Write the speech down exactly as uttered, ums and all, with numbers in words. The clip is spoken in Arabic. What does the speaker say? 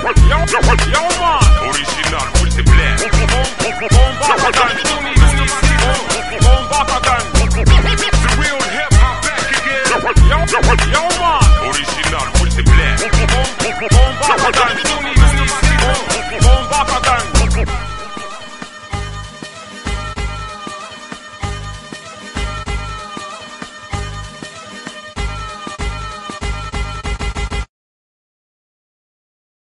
Yo man, original, full de blé. Bomba, bomba,